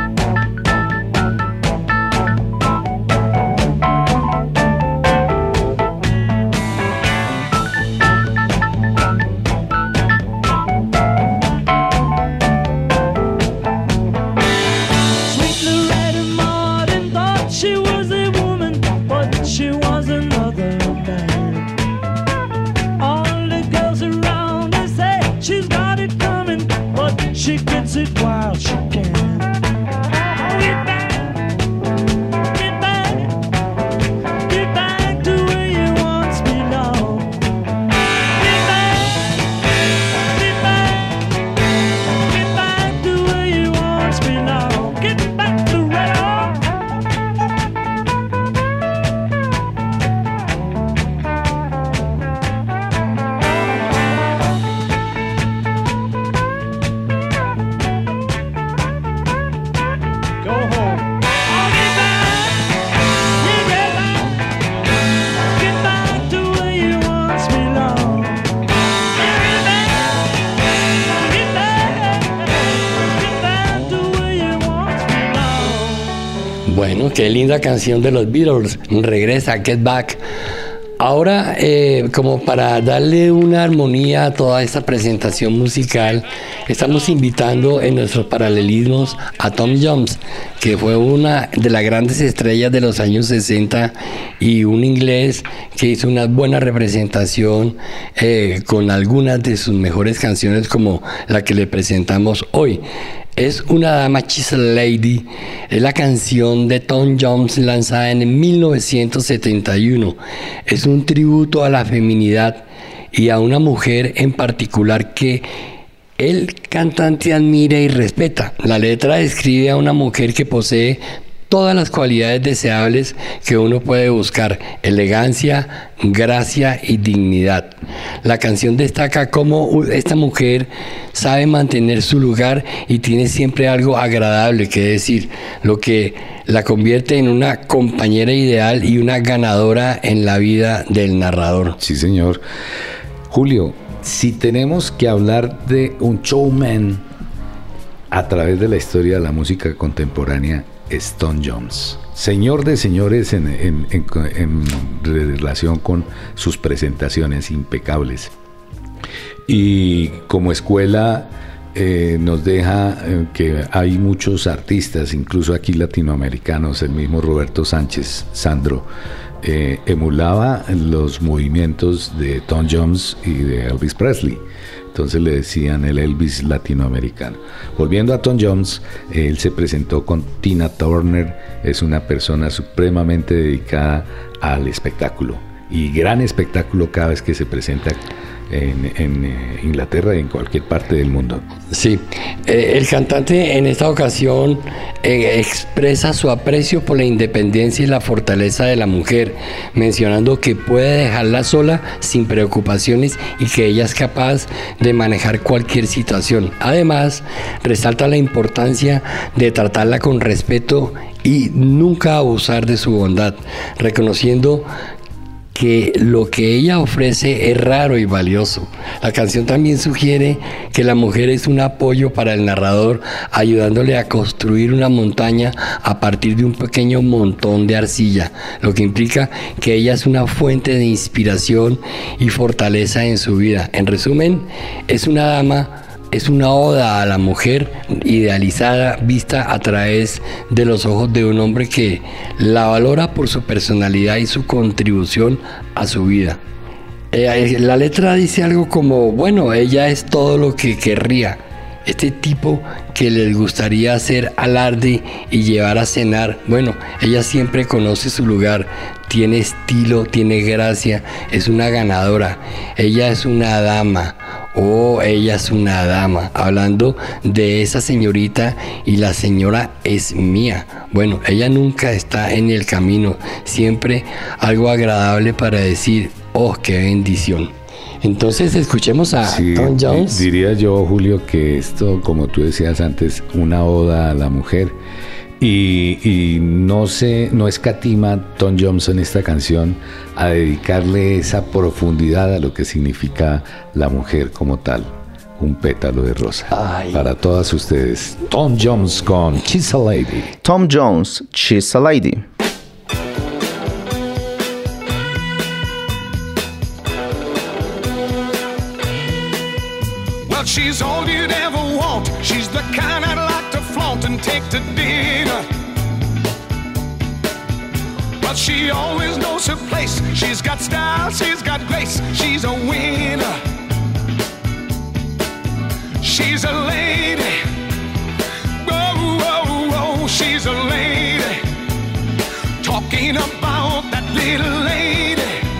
Speaker 8: Sweet Loretta Martin thought she was a woman, but she was another man. All the girls around her say she's got it coming, but she gets it while she can. Get back, get back, get back to where you once belonged. Get back, get back, get back to where you once belonged. Get back to Loretta.
Speaker 4: Bueno, qué linda canción de los Beatles. Regresa, Get Back. Ahora, eh, como para darle una armonía a toda esta presentación musical, estamos invitando en nuestros paralelismos a Tom Jones, que fue una de las grandes estrellas de los años sesenta y un inglés que hizo una buena representación eh, con algunas de sus mejores canciones, como la que le presentamos hoy. Es una dama, She's a Lady, es la canción de Tom Jones lanzada en mil novecientos setenta y uno. Es un tributo a la feminidad y a una mujer en particular que el cantante admira y respeta. La letra describe a una mujer que posee todas las cualidades deseables que uno puede buscar: elegancia, gracia y dignidad. La canción destaca cómo esta mujer sabe mantener su lugar y tiene siempre algo agradable que decir, lo que la convierte en una compañera ideal y una ganadora en la vida del narrador.
Speaker 5: Sí, señor. Julio, si tenemos que hablar de un showman a través de la historia de la música contemporánea, es Tom Jones, señor de señores en, en, en, en relación con sus presentaciones impecables, y como escuela eh, nos deja eh, que hay muchos artistas, incluso aquí latinoamericanos. El mismo Roberto Sánchez, Sandro, eh, emulaba los movimientos de Tom Jones y de Elvis Presley. Entonces le decían el Elvis latinoamericano. Volviendo a Tom Jones, él se presentó con Tina Turner. Es una persona supremamente dedicada al espectáculo, y gran espectáculo cada vez que se presenta en, en eh, Inglaterra y en cualquier parte del mundo.
Speaker 4: Sí, eh, el cantante en esta ocasión eh, expresa su aprecio por la independencia y la fortaleza de la mujer, mencionando que puede dejarla sola sin preocupaciones y que ella es capaz de manejar cualquier situación. Además, resalta la importancia de tratarla con respeto y nunca abusar de su bondad, reconociendo que lo que ella ofrece es raro y valioso. La canción también sugiere que la mujer es un apoyo para el narrador, ayudándole a construir una montaña a partir de un pequeño montón de arcilla, lo que implica que ella es una fuente de inspiración y fortaleza en su vida. En resumen, es una dama, es una oda a la mujer idealizada, vista a través de los ojos de un hombre que la valora por su personalidad y su contribución a su vida. Eh, la letra dice algo como, bueno, ella es todo lo que querría. Este tipo que les gustaría hacer alarde y llevar a cenar, bueno, ella siempre conoce su lugar, tiene estilo, tiene gracia, es una ganadora, ella es una dama, oh, ella es una dama, hablando de esa señorita, y la señora es mía. Bueno, ella nunca está en el camino, siempre algo agradable para decir, oh, qué bendición. Entonces escuchemos a
Speaker 5: Sí,
Speaker 4: Tom Jones.
Speaker 5: Diría yo, Julio, que esto, como tú decías antes, una oda a la mujer, y, y no se, no escatima Tom Jones en esta canción a dedicarle esa profundidad a lo que significa la mujer como tal, un pétalo de rosa.
Speaker 4: Ay.
Speaker 5: Para todas ustedes, Tom Jones con She's a Lady.
Speaker 9: Tom Jones, She's a Lady.
Speaker 3: Well, she's all you'd ever want. She's the kind I'd like to flaunt and take to dinner. But she always knows her place. She's got style, she's got grace. She's a winner. She's a lady. Whoa, whoa, whoa, she's a lady. Talking about that little lady.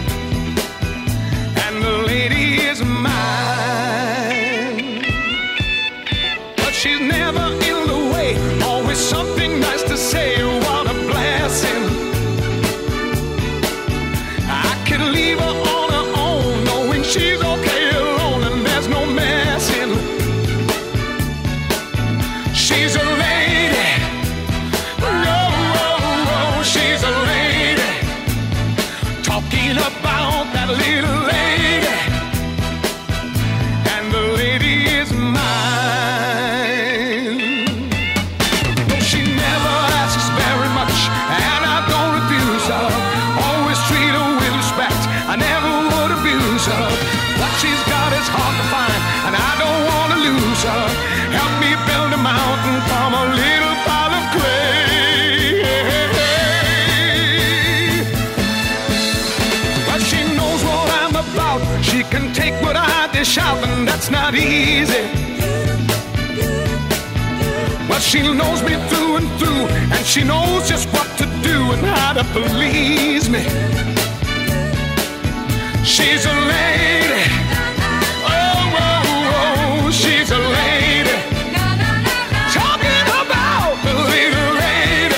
Speaker 3: And the lady is mine. But she's never in the way. Always something nice to say. What a blessing. I could leave her on her own, knowing she's okay alone and there's no messing. She's a lady. Whoa, whoa, whoa, she's a lady.
Speaker 10: shopping, that's not easy. Well, she knows me through and through, and she knows just what to do and how to please me. She's a lady. Oh, oh, oh, she's a lady. Talking about the little lady.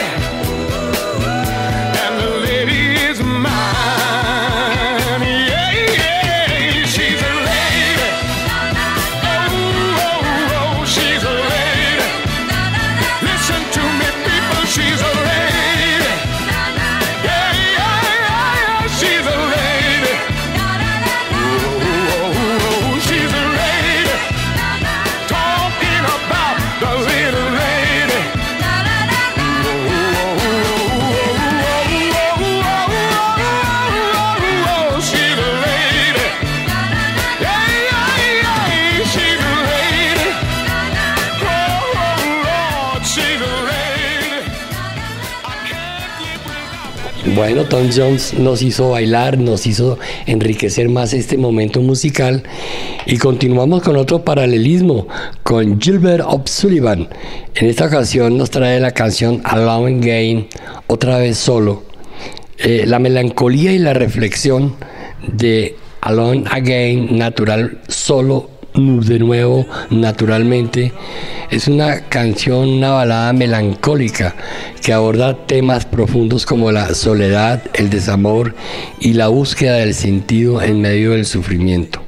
Speaker 10: And the lady is mine. Yeah, yeah, she's a lady. Oh, oh, oh, she's a lady. Listen to me, people, she's a lady. Yeah, yeah, yeah, yeah, she's a lady. Oh, oh, oh, she's a lady. Talking about the little lady. Oh, oh, oh, oh, oh, oh, she's a lady. Yeah, yeah, yeah, she's a lady. Oh, Lord, she's a lady. I can't live without.
Speaker 4: Bueno, Tom Jones nos hizo bailar, nos hizo enriquecer más este momento musical y continuamos con otro paralelismo con Gilbert O'Sullivan. En esta ocasión nos trae la canción Alone Again, otra vez solo. Eh, la melancolía y la reflexión de Alone Again, natural, solo de nuevo, naturalmente, es una canción, una balada melancólica que aborda temas profundos como la soledad, el desamor y la búsqueda del sentido en medio del sufrimiento.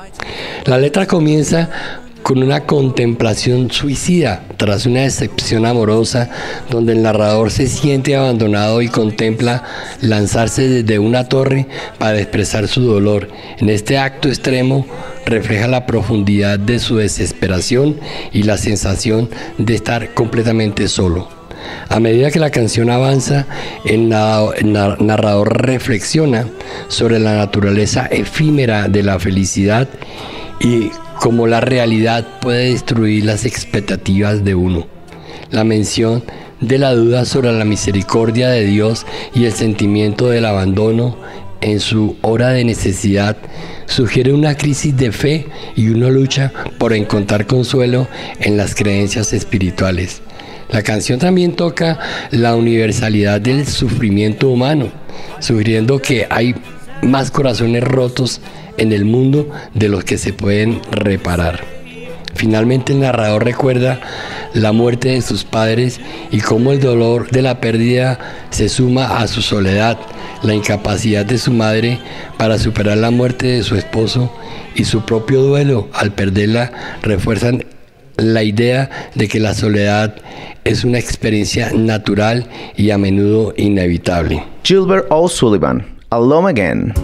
Speaker 4: La letra comienza con una contemplación suicida tras una decepción amorosa donde el narrador se siente abandonado y contempla lanzarse desde una torre para expresar su dolor. En este acto extremo refleja la profundidad de su desesperación y la sensación de estar completamente solo. A medida que la canción avanza, el narrador reflexiona sobre la naturaleza efímera de la felicidad y cómo la realidad puede destruir las expectativas de uno. La mención de la duda sobre la misericordia de Dios y el sentimiento del abandono en su hora de necesidad sugiere una crisis de fe y una lucha por encontrar consuelo en las creencias espirituales. La canción también toca la universalidad del sufrimiento humano, sugiriendo que hay más corazones rotos en el mundo de los que se pueden reparar. Finalmente el narrador recuerda la muerte de sus padres y cómo el dolor de la pérdida se suma a su soledad, la incapacidad de su madre para superar la muerte de su esposo y su propio duelo al perderla refuerzan la idea de que la soledad es una experiencia natural y a menudo inevitable.
Speaker 9: Gilbert O'Sullivan, Alone Again.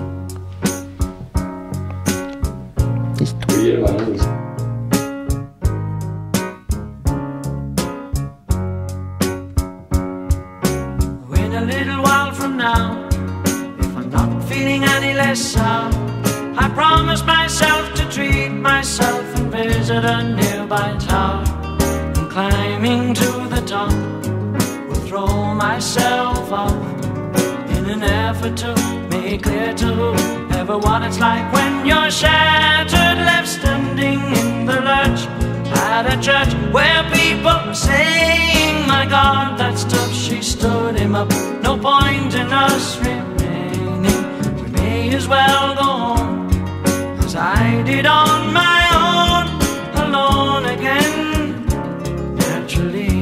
Speaker 8: In a little while from now, if I'm not feeling any less sound, I promise myself to treat myself and visit a nearby tower. And climbing to the top, will throw myself off in an effort to make clear to whoever what it's like when you're shattered, left standing in the lurch at a church where people are saying, my God, that's tough, she stood him up. No point in us remaining, we may as well go on as I did on my own, alone again. Naturally,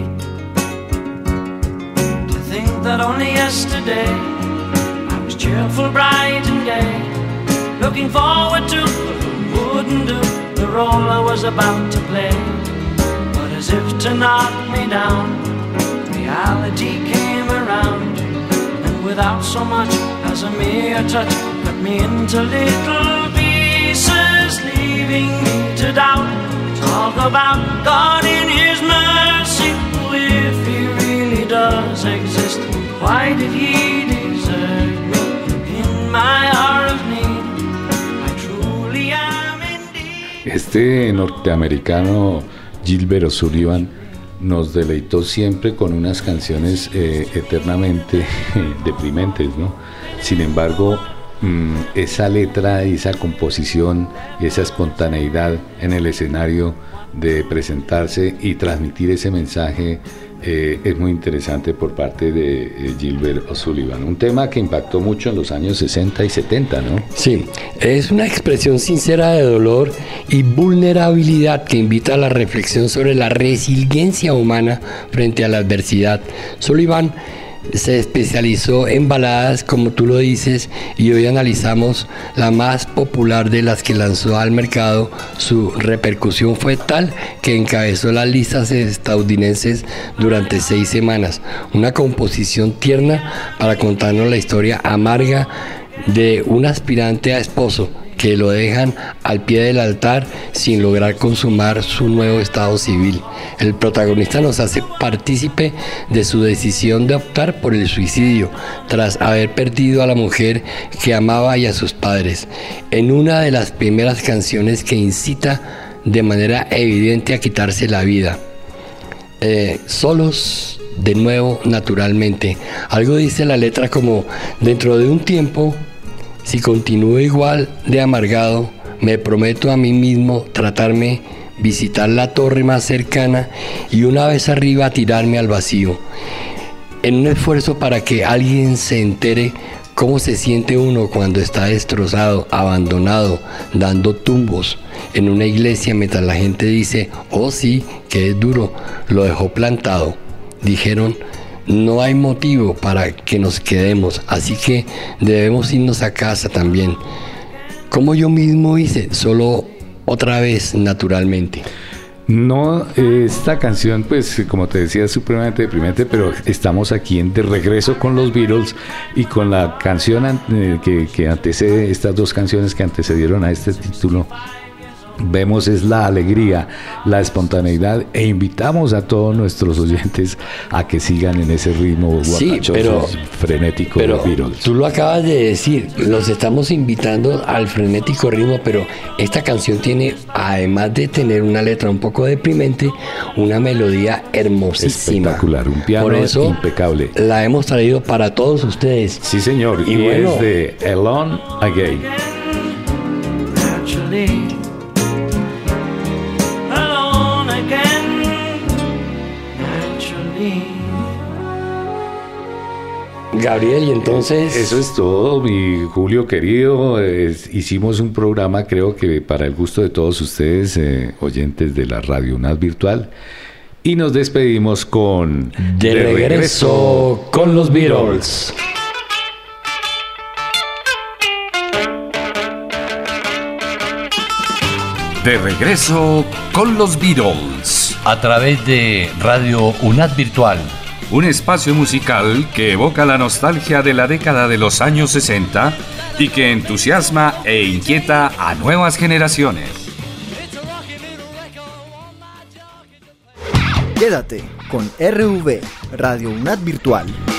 Speaker 8: to think that only yesterday I was cheerful, bright and gay, looking forward to what wouldn't do the role I was about to play. But as if to knock me down, reality came around, and without so much as a mere touch, cut me into little pieces, leaving me to doubt. Talk about God in His mercy, if He really does exist, why did He desert me in my hour of need? I truly am indeed.
Speaker 5: Este norteamericano Gilbert O'Sullivan nos deleitó siempre con unas canciones eh, eternamente deprimentes, ¿no? Sin embargo, mmm, esa letra y esa composición y esa espontaneidad en el escenario de presentarse y transmitir ese mensaje eh, es muy interesante por parte de eh, Gilbert O'Sullivan. Un tema que impactó mucho en los años sesenta y setenta, ¿no?
Speaker 4: Sí, es una expresión sincera de dolor y vulnerabilidad que invita a la reflexión sobre la resiliencia humana frente a la adversidad. Sullivan se especializó en baladas, como tú lo dices, y hoy analizamos la más popular de las que lanzó al mercado. Su repercusión fue tal que encabezó las listas estadounidenses durante seis semanas. Una composición tierna para contarnos la historia amarga de un aspirante a esposo que lo dejan al pie del altar sin lograr consumar su nuevo estado civil. El protagonista nos hace partícipe de su decisión de optar por el suicidio tras haber perdido a la mujer que amaba y a sus padres, en una de las primeras canciones que incita de manera evidente a quitarse la vida. Eh, solos de nuevo, naturalmente. Algo dice la letra como: dentro de un tiempo, si continúo igual de amargado, me prometo a mí mismo tratarme, visitar la torre más cercana y una vez arriba tirarme al vacío, en un esfuerzo para que alguien se entere cómo se siente uno cuando está destrozado, abandonado, dando tumbos en una iglesia mientras la gente dice: oh sí, que es duro, lo dejó plantado. Dijeron: no hay motivo para que nos quedemos, así que debemos irnos a casa también. Como yo mismo hice, solo otra vez, naturalmente.
Speaker 5: No, esta canción, pues, como te decía, es supremamente deprimente, pero estamos aquí en, de regreso con los Beatles y con la canción eh, que, que antecede, estas dos canciones que antecedieron a este título. Vemos es la alegría, la espontaneidad, e invitamos a todos nuestros oyentes a que sigan en ese ritmo
Speaker 4: sí,
Speaker 5: guapachoso,
Speaker 4: pero,
Speaker 5: frenético
Speaker 4: pero
Speaker 5: de Beatles.
Speaker 4: Tú lo acabas de decir, los estamos invitando al frenético ritmo, pero esta canción tiene, además de tener una letra un poco deprimente, una melodía hermosísima.
Speaker 5: Espectacular, un piano
Speaker 4: Por eso
Speaker 5: impecable.
Speaker 4: La hemos traído para todos ustedes.
Speaker 5: Sí, señor, y,
Speaker 4: y
Speaker 5: bueno,
Speaker 4: es
Speaker 5: de Alone Again.
Speaker 3: Naturally, alone again. Naturally.
Speaker 4: Gabriel, y entonces...
Speaker 5: Eso es todo, mi Julio querido. Es, hicimos un programa, creo que para el gusto de todos ustedes, eh, oyentes de la Radio UNAD Virtual. Y nos despedimos con...
Speaker 4: De, de regreso, regreso con los Beatles.
Speaker 11: De regreso con los Beatles.
Speaker 12: A través de Radio UNAD Virtual.
Speaker 11: Un espacio musical que evoca la nostalgia de la década de los años sesenta y que entusiasma e inquieta a nuevas generaciones.
Speaker 2: Quédate con R V, Radio UNAD Virtual.